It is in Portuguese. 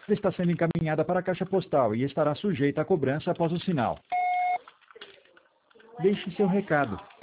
está sendo encaminhada para a caixa postal e estará sujeita à cobrança após o sinal. Deixe seu recado.